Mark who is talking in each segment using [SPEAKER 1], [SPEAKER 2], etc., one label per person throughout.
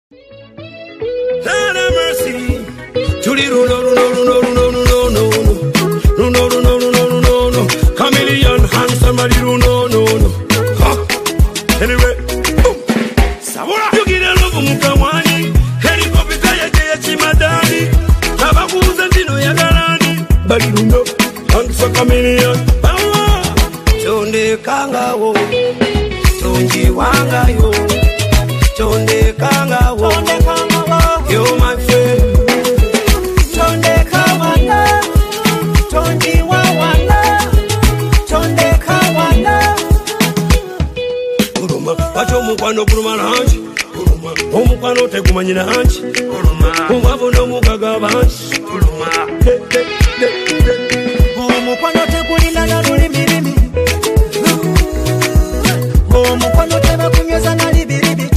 [SPEAKER 1] Lord have mercy. Julie, no. Chameleon, handsome, no. Anyway, Sabura, you get a love Mukawani, helicopter, ya Chimadani, Tabakuza, Dino Yagarani, but you know, handsome chameleon, Chonde Kanga, Tonji Wanga, Chonde Kanga, you're my friend. Chonde Kawana, Tonji Wawana, Chonde Kawana. Pacho mukwano kuruma hanchi, omukwano tekumanyira hanchi, omwavu n'omugaga banchi,
[SPEAKER 2] omukwano tekulina na lulimirimi, omukwano tebakunyweza na libiribi,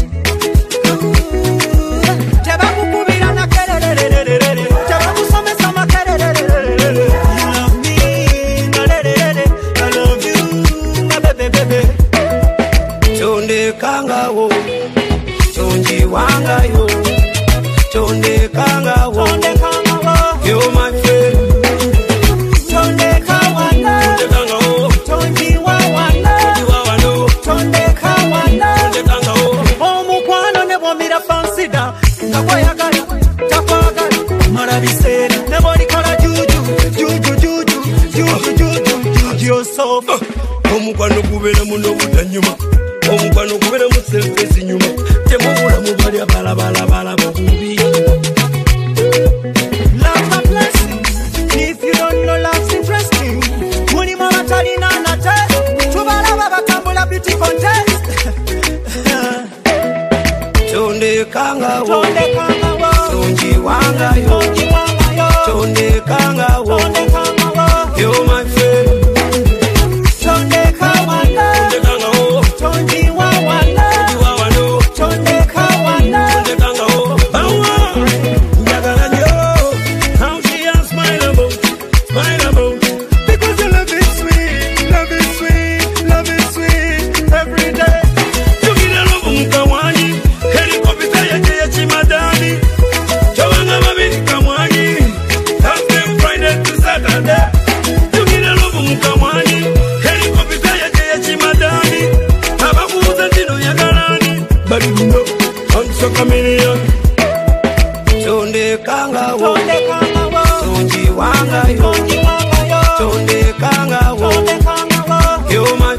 [SPEAKER 2] tebakukubira na kererererere, tebakusomesa makererererere. You love me, na lerere, I love you, my baby.
[SPEAKER 1] Chonde Kanga wo, Chonji Wanga yo, Chonde Kanga wo, you're my friend.
[SPEAKER 2] Chonde Kawana, Tonji Wawana, Chonde Kawana. Omukwano ne bwomira fansida, takwayagala, takwagala, marabisera, ne bwolikola juju, yourself.
[SPEAKER 1] Omukwano gubeera muno butanyuma, omukwano gubeera mu selfie nyuma, temubula mubali abalabala bubi.
[SPEAKER 2] Love's a blessing, if you don't know love's interesting. Muni mama talina na test, tubalaba batambula beauty contest.
[SPEAKER 1] Chonde Kanga wo,
[SPEAKER 2] Chonde Kanga wo,
[SPEAKER 1] Tonji Wanga yo, Chonde Kanga wo, you're my friend.
[SPEAKER 2] Chonde Kawana, Tonji Wawana, Chonde Kawana.
[SPEAKER 1] How she a smile about,
[SPEAKER 2] Because your love is sweet, every day.
[SPEAKER 1] you get a love Mukawani, helicopter ya Chimadani, Chawanga Mabini Kamwani, Thursday, Friday to Saturday. You get a love Mukawani, helicopter ya Chimadani, Tabakuza Dino Yagarani, but you know, I'm so chameleon. Chonde Kanga wo, Tonji Wanga yo, Chonde Kanga wo, you're my